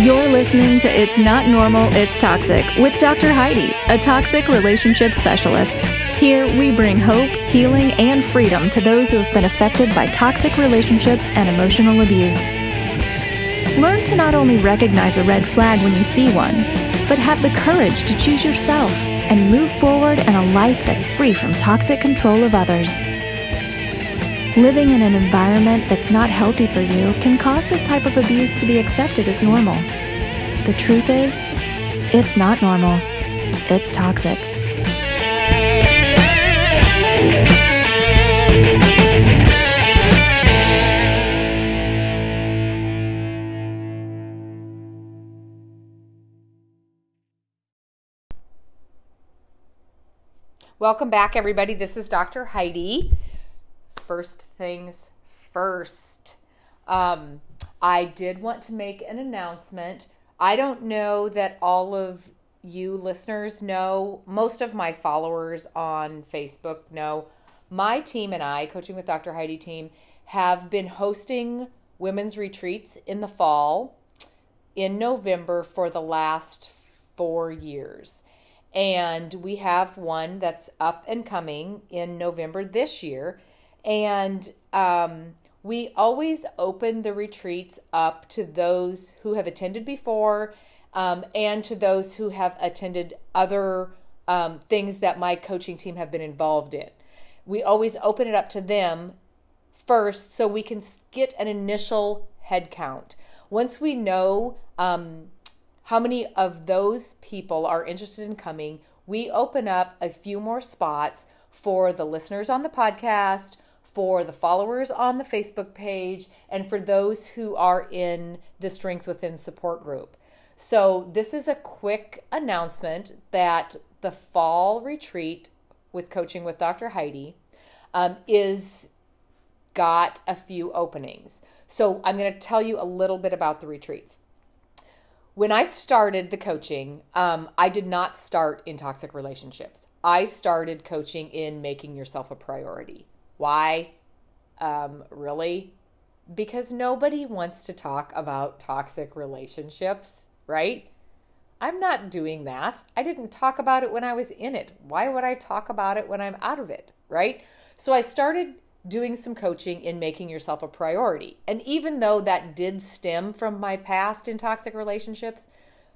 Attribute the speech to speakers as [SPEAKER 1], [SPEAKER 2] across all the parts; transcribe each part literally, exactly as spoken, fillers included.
[SPEAKER 1] You're listening to It's Not Normal, It's Toxic with Doctor Heidi, a toxic relationship specialist. Here, we bring hope, healing, and freedom to those who have been affected by toxic relationships and emotional abuse. Learn to not only recognize a red flag when you see one, but have the courage to choose yourself and move forward in a life that's free from toxic control of others. Living in an environment that's not healthy for you can cause this type of abuse to be accepted as normal. The truth is, it's not normal. It's toxic.
[SPEAKER 2] Welcome back, everybody. This is Doctor Heidi. First things first, um, I did want to make an announcement. I don't know that all of you listeners know, most of my followers on Facebook know, my team and I, Coaching with Doctor Heidi team, have been hosting women's retreats in the fall in November for the last four years. And we have one that's up and coming in November this year. And um, we always open the retreats up to those who have attended before um, and to those who have attended other um, things that my coaching team have been involved in. We always open it up to them first so we can get an initial head count. Once we know um, how many of those people are interested in coming, we open up a few more spots for the listeners on the podcast, for the followers on the Facebook page, and for those who are in the Strength Within support group. So this is a quick announcement that the fall retreat with Coaching with Doctor Heidi um, is got a few openings. So I'm going to tell you a little bit about the retreats. When I started the coaching, um, I did not start in toxic relationships. I started coaching in making yourself a priority. Why? Um, really? Because nobody wants to talk about toxic relationships, right? I'm not doing that. I didn't talk about it when I was in it. Why would I talk about it when I'm out of it, right? So I started doing some coaching in making yourself a priority. And even though that did stem from my past in toxic relationships,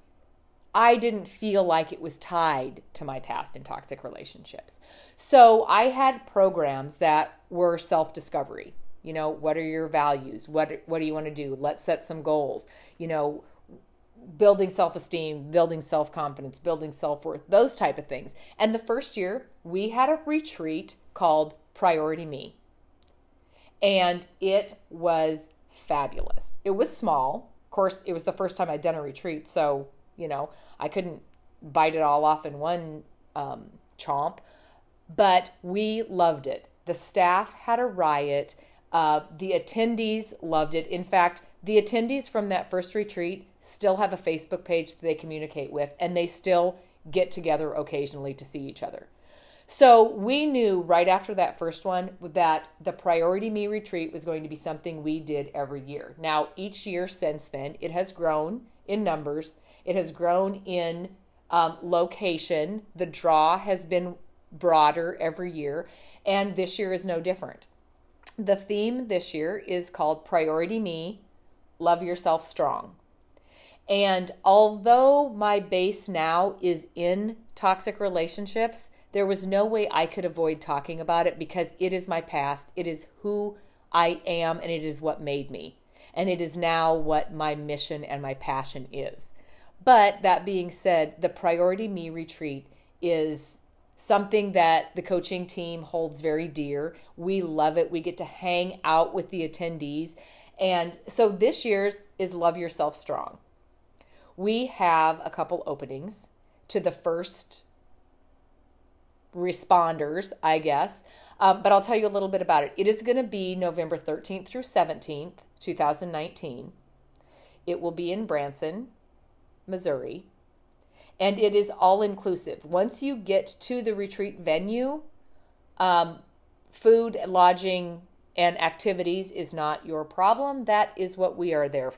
[SPEAKER 2] I didn't feel like it was tied to my past in toxic relationships. So I had programs that were self-discovery. You know, what are your values? What what do you want to do? Let's set some goals. You know, building self-esteem, building self-confidence, building self-worth, those type of things. And the first year, we had a retreat called Priority Me. And it was fabulous. It was small. Of course, it was the first time I'd done a retreat, so you know, I couldn't bite it all off in one um, chomp, but we loved it. The staff had a riot. Uh, the attendees loved it. In fact, the attendees from that first retreat still have a Facebook page that they communicate with, and they still get together occasionally to see each other. So we knew right after that first one that the Priority Me retreat was going to be something we did every year. Now, each year since then, it has grown in numbers. It has grown in um, location. The draw has been broader every year, and this year is no different. The theme this year is called Priority Me, Love Yourself Strong. And although my base now is in toxic relationships, there was no way I could avoid talking about it because it is my past. It is who I am, and it is what made me. And it is now what my mission and my passion is. But that being said, the Priority Me retreat is something that the coaching team holds very dear. We love it. We get to hang out with the attendees. And so this year's is Love Yourself Strong. We have a couple openings to the first responders, I guess. Um, but I'll tell you a little bit about it. It is going to be November thirteenth through seventeenth, two thousand nineteen. It will be in Branson, Missouri, and it is all inclusive. Once you get to the retreat venue, um, food, lodging, and activities is not your problem. That is what we are there for.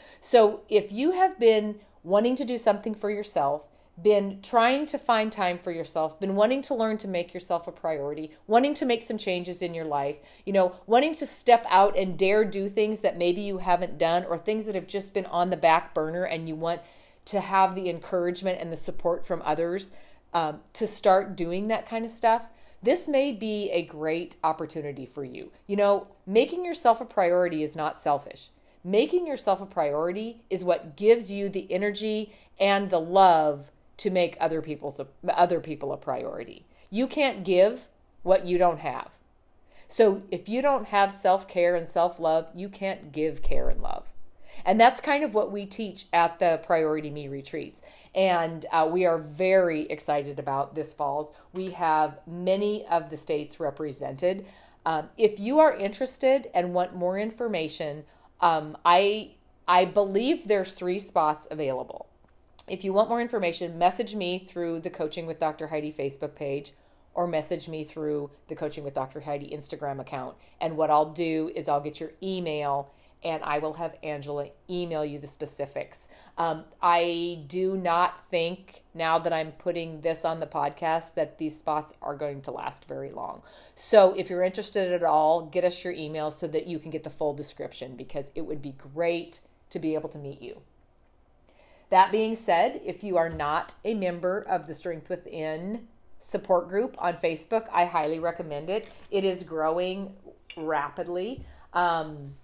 [SPEAKER 2] So if you have been wanting to do something for yourself, been trying to find time for yourself, been wanting to learn to make yourself a priority, wanting to make some changes in your life, you know, wanting to step out and dare do things that maybe you haven't done, or things that have just been on the back burner, and you want to have the encouragement and the support from others um, to start doing that kind of stuff, this may be a great opportunity for you. You know, making yourself a priority is not selfish. Making yourself a priority is what gives you the energy and the love to make other people's other people a priority. You can't give what you don't have. So if you don't have self-care and self-love, you can't give care and love. And that's kind of what we teach at the Priority Me retreats. And uh, we are very excited about this fall's. We have many of the states represented. Um, if you are interested and want more information, um, I I believe there's three spots available. If you want more information, message me through the Coaching with Doctor Heidi Facebook page, or message me through the Coaching with Doctor Heidi Instagram account. And what I'll do is I'll get your email, and I will have Angela email you the specifics. Um, I do not think, now that I'm putting this on the podcast, that these spots are going to last very long. So if you're interested at all, get us your email so that you can get the full description, because it would be great to be able to meet you. That being said, if you are not a member of the Strength Within support group on Facebook, I highly recommend it. It is growing rapidly. Um,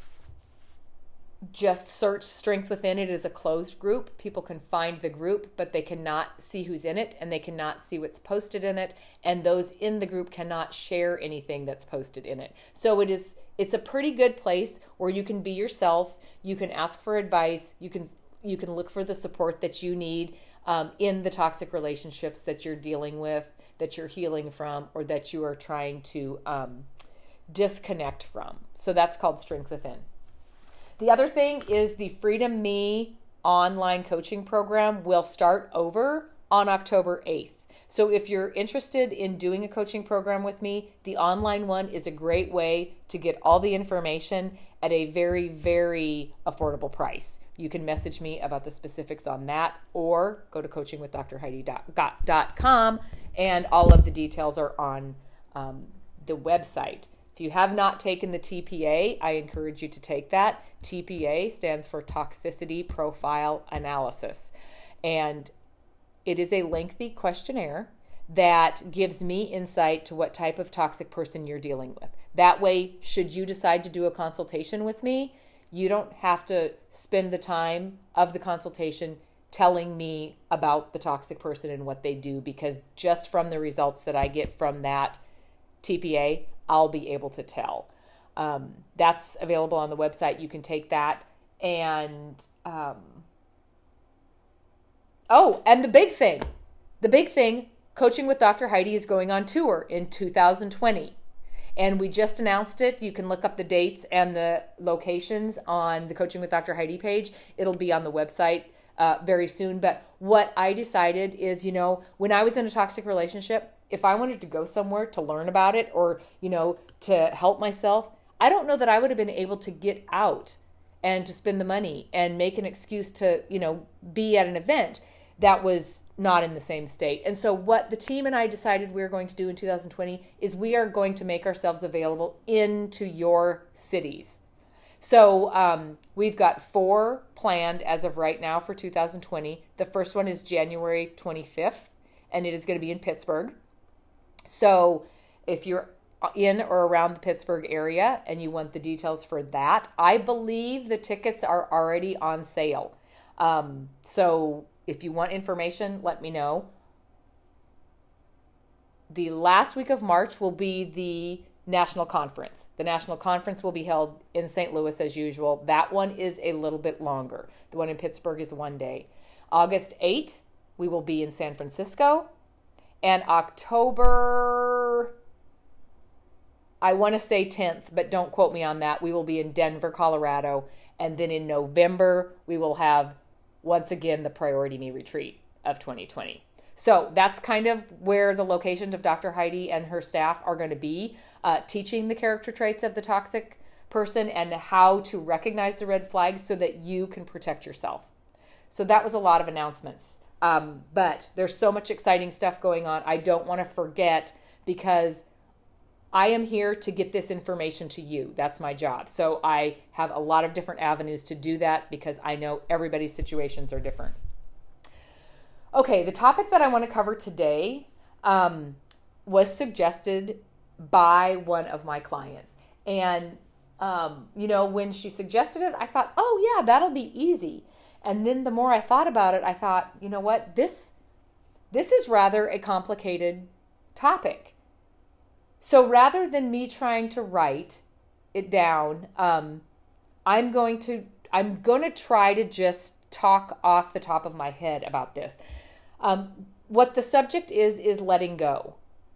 [SPEAKER 2] Just search Strength Within. It is a closed group. People can find the group, but they cannot see who's in it, and they cannot see what's posted in it, and those in the group cannot share anything that's posted in it. So it is it's a pretty good place where you can be yourself. You can ask for advice. You can you can look for the support that you need um, in the toxic relationships that you're dealing with, that you're healing from, or that you are trying to um, disconnect from. So that's called Strength Within. The other thing is the Freedom Me online coaching program will start over on October eighth. So if you're interested in doing a coaching program with me, the online one is a great way to get all the information at a very, very affordable price. You can message me about the specifics on that, or go to coaching with dr heidi dot com, and all of the details are on um, the website. If you have not taken the T P A, I encourage you to take that. T P A stands for Toxicity Profile Analysis. And it is a lengthy questionnaire that gives me insight to what type of toxic person you're dealing with. That way, should you decide to do a consultation with me, you don't have to spend the time of the consultation telling me about the toxic person and what they do, because just from the results that I get from that T P A, I'll be able to tell. Um, that's available on the website. You can take that. And, um, oh, and the big thing, the big thing, Coaching with Doctor Heidi is going on tour in two thousand twenty. And we just announced it. You can look up the dates and the locations on the Coaching with Doctor Heidi page. It'll be on the website uh, very soon. But what I decided is, you know, when I was in a toxic relationship, if I wanted to go somewhere to learn about it, or, you know, to help myself, I don't know that I would have been able to get out and to spend the money and make an excuse to, you know, be at an event that was not in the same state. And so what the team and I decided we were going to do in two thousand twenty is we are going to make ourselves available into your cities. So um, we've got four planned as of right now for two thousand twenty. The first one is January twenty-fifth, and it is going to be in Pittsburgh. So if you're in or around the Pittsburgh area and you want the details for that, I believe the tickets are already on sale. Um, so if you want information, let me know. The last week of March will be the national conference. The national conference will be held in Saint Louis as usual. That one is a little bit longer. The one in Pittsburgh is one day. August eighth, we will be in San Francisco. And October, I want to say tenth, but don't quote me on that. We will be in Denver, Colorado. And then in November, we will have, once again, the Priority Me retreat of twenty twenty. So that's kind of where the locations of Doctor Heidi and her staff are going to be, uh, teaching the character traits of the toxic person and how to recognize the red flags so that you can protect yourself. So that was a lot of announcements. Um, but there's so much exciting stuff going on. I don't want to forget, because I am here to get this information to you. That's my job. So I have a lot of different avenues to do that because I know everybody's situations are different. Okay, the topic that I want to cover today um, was suggested by one of my clients. And, um, you know, when she suggested it, I thought, oh yeah, that'll be easy. And then the more I thought about it, I thought, you know what, this, this is rather a complicated topic. So rather than me trying to write it down, um, I'm going to, I'm going to try to just talk off the top of my head about this. Um, what the subject is, is letting go.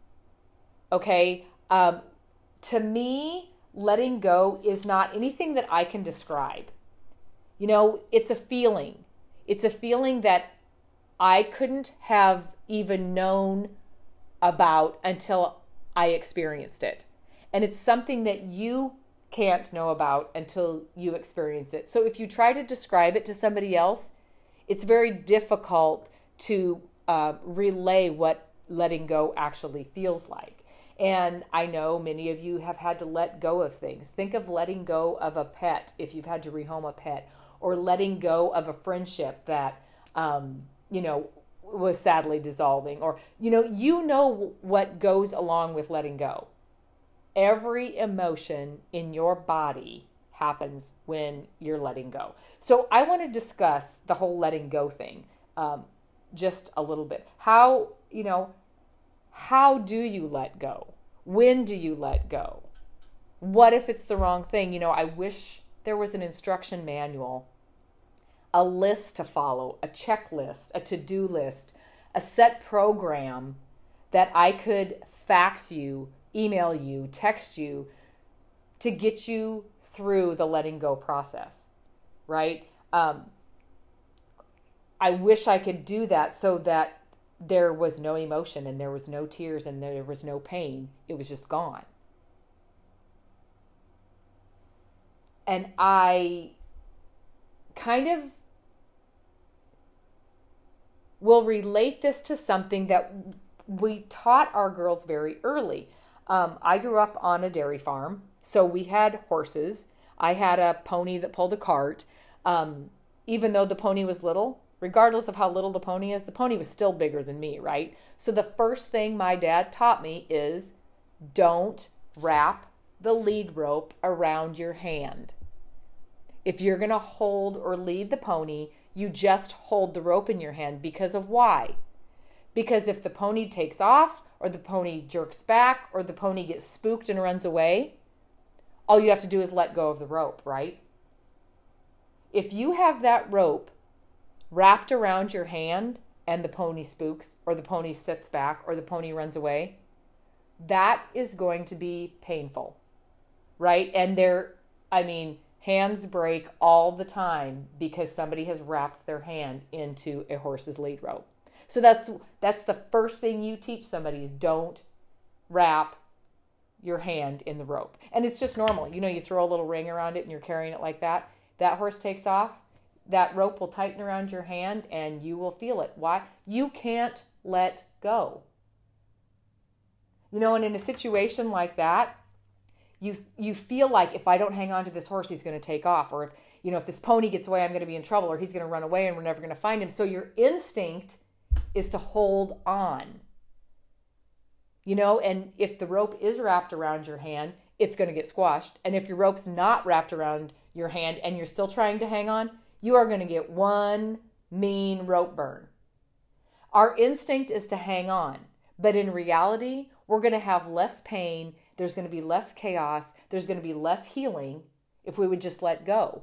[SPEAKER 2] Okay. Um, to me, letting go is not anything that I can describe. You know, it's a feeling. It's a feeling that I couldn't have even known about until I experienced it. And it's something that you can't know about until you experience it. So if you try to describe it to somebody else, it's very difficult to uh, relay what letting go actually feels like. And I know many of you have had to let go of things. Think of letting go of a pet if you've had to rehome a pet, or letting go of a friendship that, um, you know, was sadly dissolving, or, you know, you know what goes along with letting go. Every emotion in your body happens when you're letting go. So I want to discuss the whole letting go thing um, just a little bit. How, you know, how do you let go? When do you let go? What if it's the wrong thing? You know, I wish there was an instruction manual, a list to follow, a checklist, a to-do list, a set program that I could fax you, email you, text you to get you through the letting go process, right? Um, I wish I could do that so that there was no emotion and there was no tears and there was no pain. It was just gone. And I kind of will relate this to something that we taught our girls very early. Um, I grew up on a dairy farm, so we had horses. I had a pony that pulled a cart. Um, even though the pony was little, regardless of how little the pony is, the pony was still bigger than me, right? So the first thing my dad taught me is don't wrap the lead rope around your hand. If you're going to hold or lead the pony, you just hold the rope in your hand. Because of why? Because if the pony takes off, or the pony jerks back, or the pony gets spooked and runs away, all you have to do is let go of the rope, right? If you have that rope wrapped around your hand and the pony spooks, or the pony sits back, or the pony runs away, that is going to be painful, right? And there, I mean, hands break all the time because somebody has wrapped their hand into a horse's lead rope. So that's that's the first thing you teach somebody is don't wrap your hand in the rope. And it's just normal. You know, you throw a little ring around it and you're carrying it like that. That horse takes off, that rope will tighten around your hand and you will feel it. Why? You can't let go. You know, and in a situation like that, you you feel like if I don't hang on to this horse, he's going to take off. Or if, you know, if this pony gets away, I'm going to be in trouble, or he's going to run away and we're never going to find him. So your instinct is to hold on. You know, and if the rope is wrapped around your hand, it's going to get squashed. And if your rope's not wrapped around your hand and you're still trying to hang on, you are going to get one mean rope burn. Our instinct is to hang on, but in reality, we're going to have less pain. There's going to be less chaos. There's going to be less healing if we would just let go.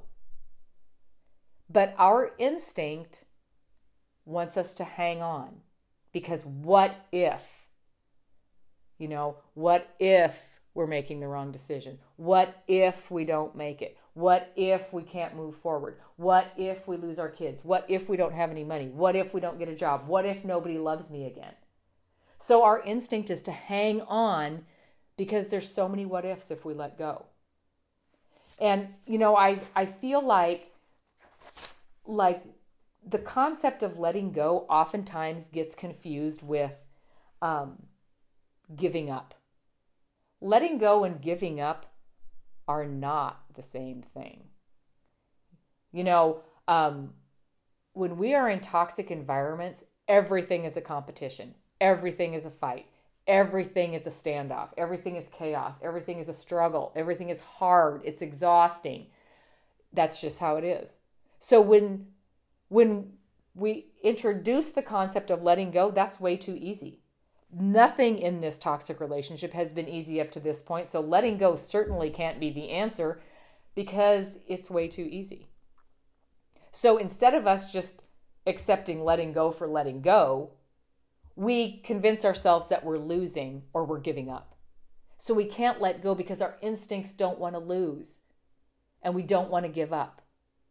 [SPEAKER 2] But our instinct wants us to hang on, because what if, you know, what if we're making the wrong decision? What if we don't make it? What if we can't move forward? What if we lose our kids? What if we don't have any money? What if we don't get a job? What if nobody loves me again? So our instinct is to hang on because there's so many what ifs if we let go. And, you know, I, I feel like, like the concept of letting go oftentimes gets confused with um, giving up. Letting go and giving up are not the same thing. You know, um, when we are in toxic environments, everything is a competition. Everything is a fight. Everything is a standoff. Everything is chaos. Everything is a struggle. Everything is hard. It's exhausting. That's just how it is. So when, when we introduce the concept of letting go, that's way too easy. Nothing in this toxic relationship has been easy up to this point. So letting go certainly can't be the answer because it's way too easy. So instead of us just accepting letting go for letting go, we convince ourselves that we're losing or we're giving up. So we can't let go because our instincts don't want to lose and we don't want to give up.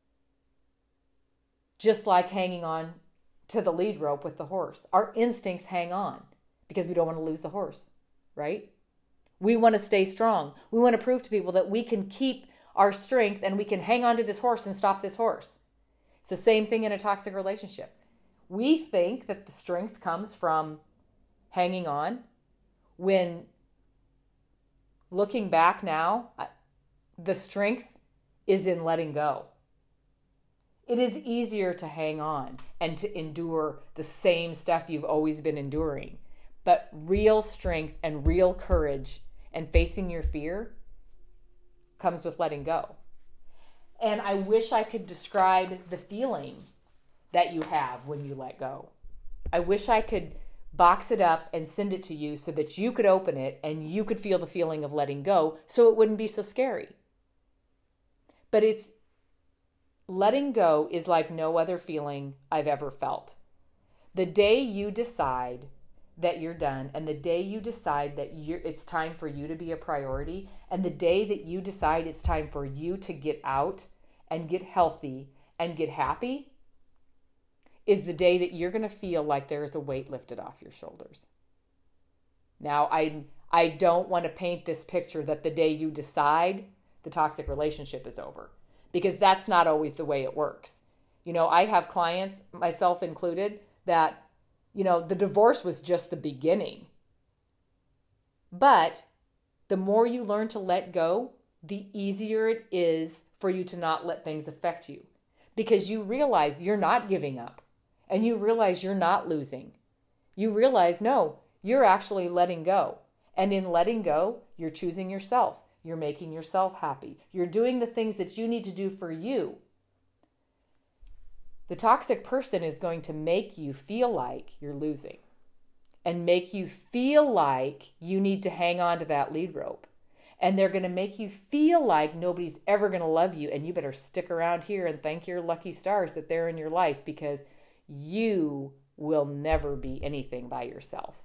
[SPEAKER 2] Just like hanging on to the lead rope with the horse. Our instincts hang on because we don't want to lose the horse, right? We want to stay strong. We want to prove to people that we can keep our strength and we can hang on to this horse and stop this horse. It's the same thing in a toxic relationship. We think that the strength comes from hanging on when, looking back now, the strength is in letting go. It is easier to hang on and to endure the same stuff you've always been enduring. But real strength and real courage and facing your fear comes with letting go. And I wish I could describe the feeling that you have when you let go. I wish I could box it up and send it to you so that you could open it and you could feel the feeling of letting go so it wouldn't be so scary. But it's letting go is like no other feeling I've ever felt. The day you decide that you're done and the day you decide that you're, it's time for you to be a priority and the day that you decide it's time for you to get out and get healthy and get happy is the day that you're going to feel like there is a weight lifted off your shoulders. Now, I, I don't want to paint this picture that the day you decide the toxic relationship is over because that's not always the way it works. You know, I have clients, myself included, that you know, the divorce was just the beginning. But the more you learn to let go, the easier it is for you to not let things affect you. Because you realize you're not giving up. And you realize you're not losing. You realize, no, you're actually letting go. And in letting go, you're choosing yourself. You're making yourself happy. You're doing the things that you need to do for you. The toxic person is going to make you feel like you're losing and make you feel like you need to hang on to that lead rope. And they're going to make you feel like nobody's ever going to love you and you better stick around here and thank your lucky stars that they're in your life because you will never be anything by yourself.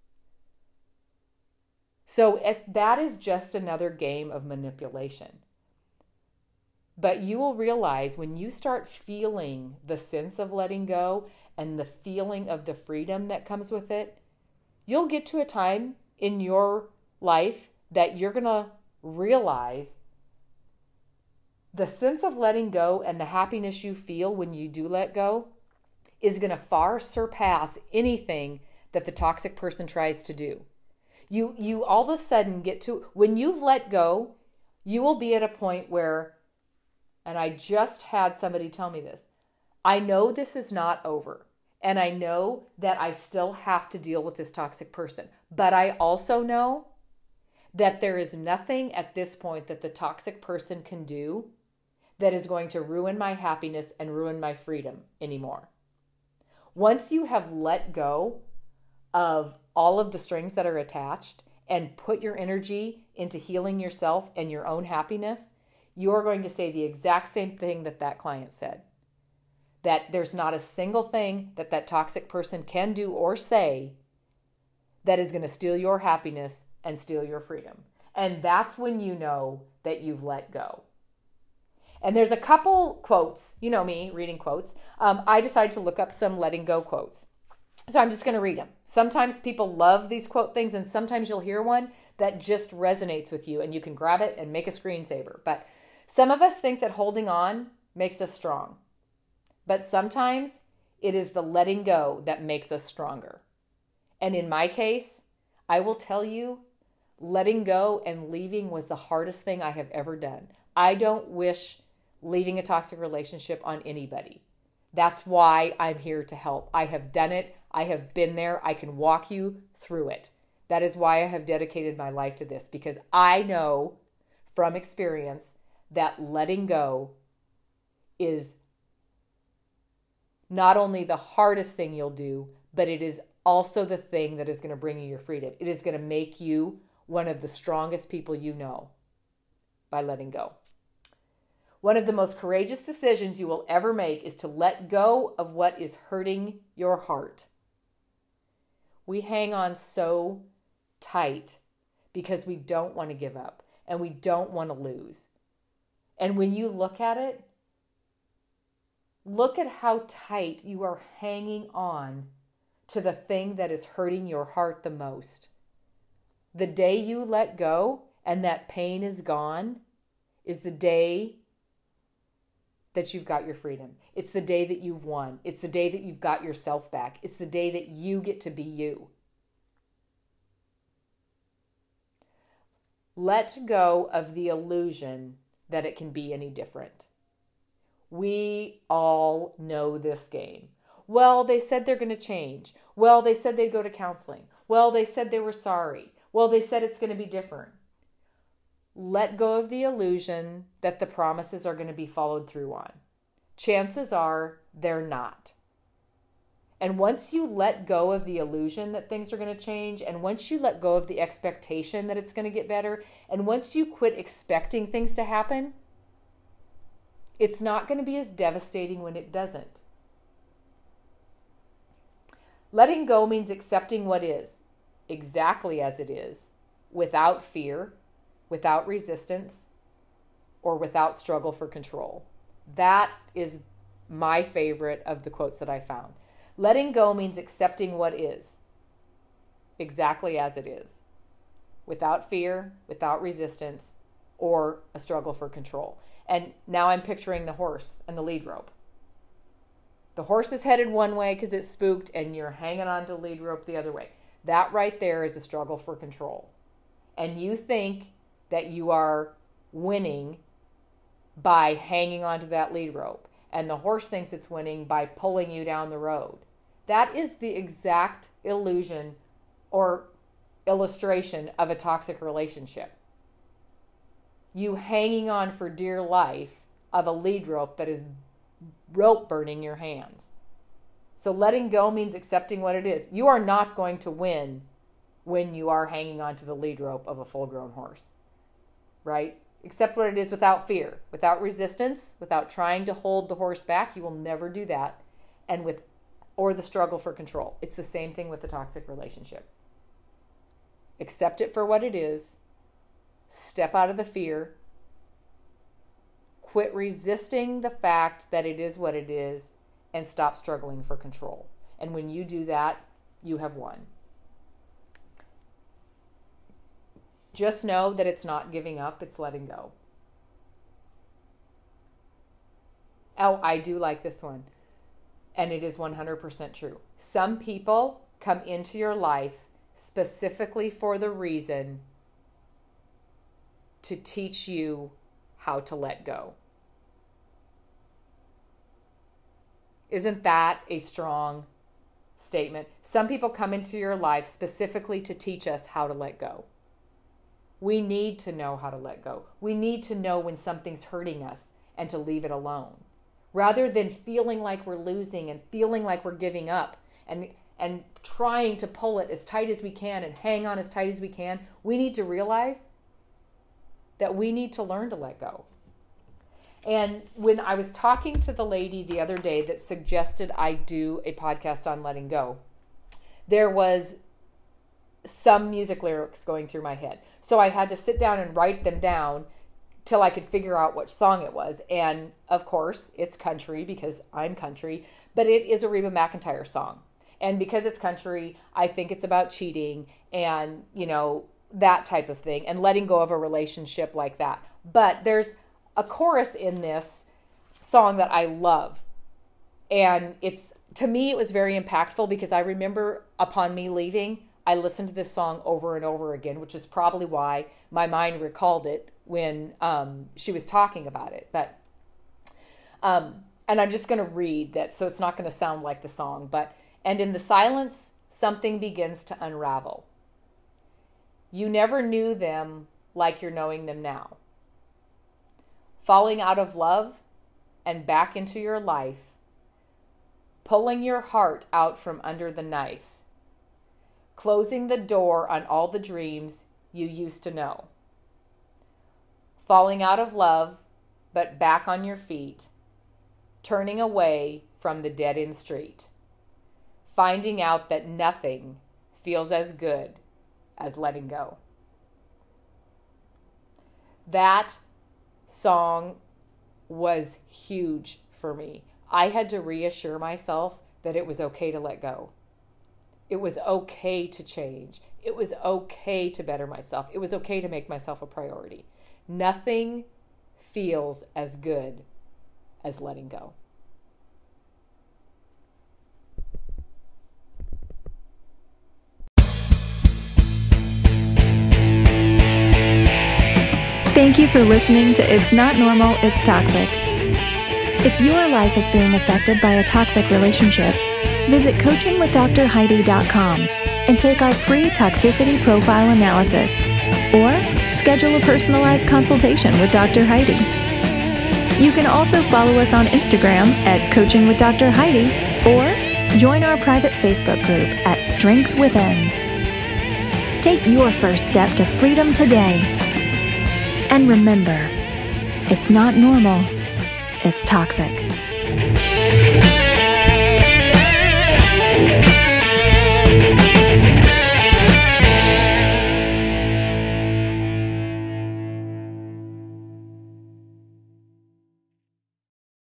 [SPEAKER 2] So if that is just another game of manipulation. But you will realize when you start feeling the sense of letting go and the feeling of the freedom that comes with it, you'll get to a time in your life that you're going to realize the sense of letting go and the happiness you feel when you do let go is going to far surpass anything that the toxic person tries to do. You, you all of a sudden get to, when you've let go, you will be at a point where, and I just had somebody tell me this, I know this is not over. And I know that I still have to deal with this toxic person. But I also know that there is nothing at this point that the toxic person can do that is going to ruin my happiness and ruin my freedom anymore. Once you have let go of all of the strings that are attached and put your energy into healing yourself and your own happiness, you're going to say the exact same thing that that client said. That there's not a single thing that that toxic person can do or say that is going to steal your happiness and steal your freedom. And that's when you know that you've let go. And there's a couple quotes, you know me, reading quotes. Um, I decided to look up some letting go quotes. So I'm just going to read them. Sometimes people love these quote things, and sometimes you'll hear one that just resonates with you, and you can grab it and make a screensaver. But Some of us think that holding on makes us strong, but sometimes it is the letting go that makes us stronger. And in my case, I will tell you, letting go and leaving was the hardest thing I have ever done. I don't wish leaving a toxic relationship on anybody. That's why I'm here to help. I have done it. I have been there. I can walk you through it. That is why I have dedicated my life to this, because I know from experience that letting go is not only the hardest thing you'll do, but it is also the thing that is going to bring you your freedom. It is going to make you one of the strongest people you know by letting go. One of the most courageous decisions you will ever make is to let go of what is hurting your heart. We hang on so tight because we don't want to give up and we don't want to lose. And when you look at it, look at how tight you are hanging on to the thing that is hurting your heart the most. The day you let go and that pain is gone is the day that you've got your freedom. It's the day that you've won. It's the day that you've got yourself back. It's the day that you get to be you. Let go of the illusion that it can be any different. We all know this game. Well, they said they're going to change. Well, they said they'd go to counseling. Well, they said they were sorry. Well, they said it's going to be different. Let go of the illusion that the promises are going to be followed through on. Chances are they're not. And once you let go of the illusion that things are going to change, and once you let go of the expectation that it's going to get better, and once you quit expecting things to happen, it's not going to be as devastating when it doesn't. Letting go means accepting what is, exactly as it is, without fear, without resistance, or without struggle for control. That is my favorite of the quotes that I found. Letting go means accepting what is, exactly as it is, without fear, without resistance, or a struggle for control. And now I'm picturing the horse and the lead rope. The horse is headed one way because it's spooked, and you're hanging on to the lead rope the other way. That right there is a struggle for control. And you think that you are winning by hanging onto that lead rope, and the horse thinks it's winning by pulling you down the road. That is the exact illusion or illustration of a toxic relationship. You hanging on for dear life of a lead rope that is rope burning your hands. So letting go means accepting what it is. You are not going to win when you are hanging onto the lead rope of a full-grown horse, right? Accept what it is without fear, without resistance, without trying to hold the horse back. You will never do that. And with, or the struggle for control. It's the same thing with the toxic relationship. Accept it for what it is. Step out of the fear. Quit resisting the fact that it is what it is, and stop struggling for control. And when you do that, you have won. Just know that it's not giving up, it's letting go. Oh, I do like this one. And it is one hundred percent true. Some people come into your life specifically for the reason to teach you how to let go. Isn't that a strong statement? Some people come into your life specifically to teach us how to let go. We need to know how to let go. We need to know when something's hurting us and to leave it alone. Rather than feeling like we're losing and feeling like we're giving up and, and trying to pull it as tight as we can and hang on as tight as we can, we need to realize that we need to learn to let go. And when I was talking to the lady the other day that suggested I do a podcast on letting go, there was some music lyrics going through my head. So I had to sit down and write them down till I could figure out what song it was. And of course, it's country because I'm country, but it is a Reba McEntire song. And because it's country, I think it's about cheating and, you know, that type of thing and letting go of a relationship like that. But there's a chorus in this song that I love. And it's, to me, it was very impactful because I remember upon me leaving, I listened to this song over and over again, which is probably why my mind recalled it when um, she was talking about it. But, um, and I'm just going to read that, so it's not going to sound like the song. But, and in the silence, something begins to unravel. You never knew them like you're knowing them now. Falling out of love and back into your life, pulling your heart out from under the knife, closing the door on all the dreams you used to know. Falling out of love, but back on your feet, turning away from the dead-end street, finding out that nothing feels as good as letting go. That song was huge for me. I had to reassure myself that it was okay to let go. It was okay to change. It was okay to better myself. It was okay to make myself a priority. Nothing feels as good as letting go.
[SPEAKER 1] Thank you for listening to It's Not Normal, It's Toxic. If your life is being affected by a toxic relationship, visit coaching with dr heidi dot com and take our free toxicity profile analysis, or schedule a personalized consultation with Doctor Heidi. You can also follow us on Instagram at Coaching with Doctor Heidi, or join our private Facebook group at Strength Within. Take your first step to freedom today. And remember, it's not normal, it's toxic.